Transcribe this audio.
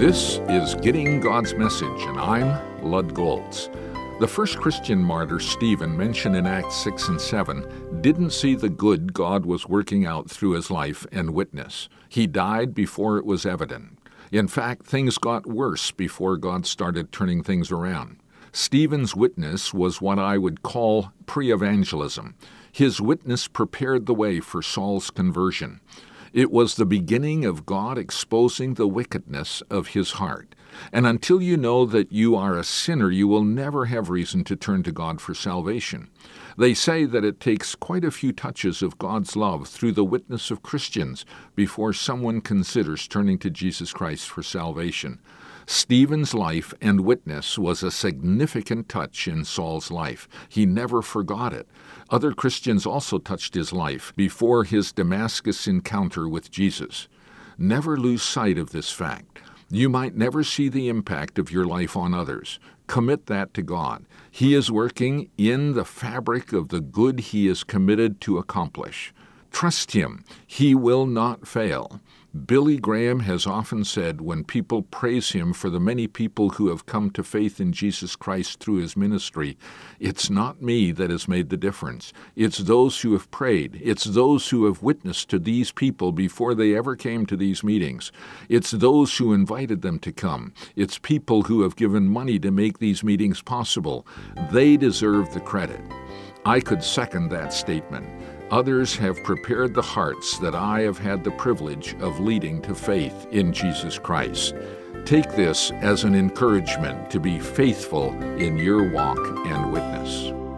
This is Getting God's Message, and I'm Lud Goltz. The first Christian martyr, Stephen, mentioned in Acts 6 and 7, didn't see the good God was working out through his life and witness. He died before it was evident. In fact, things got worse before God started turning things around. Stephen's witness was what I would call pre-evangelism. His witness prepared the way for Saul's conversion. It was the beginning of God exposing the wickedness of his heart. And until you know that you are a sinner, you will never have reason to turn to God for salvation. They say that it takes quite a few touches of God's love through the witness of Christians before someone considers turning to Jesus Christ for salvation. Stephen's life and witness was a significant touch in Saul's life. He never forgot it. Other Christians also touched his life before his Damascus encounter with Jesus. Never lose sight of this fact. You might never see the impact of your life on others. Commit that to God. He is working in the fabric of the good He is committed to accomplish. Trust Him. He will not fail. Billy Graham has often said when people praise him for the many people who have come to faith in Jesus Christ through his ministry, it's not me that has made the difference. It's those who have prayed. It's those who have witnessed to these people before they ever came to these meetings. It's those who invited them to come. It's people who have given money to make these meetings possible. They deserve the credit. I could second that statement. Others have prepared the hearts that I have had the privilege of leading to faith in Jesus Christ. Take this as an encouragement to be faithful in your walk and witness.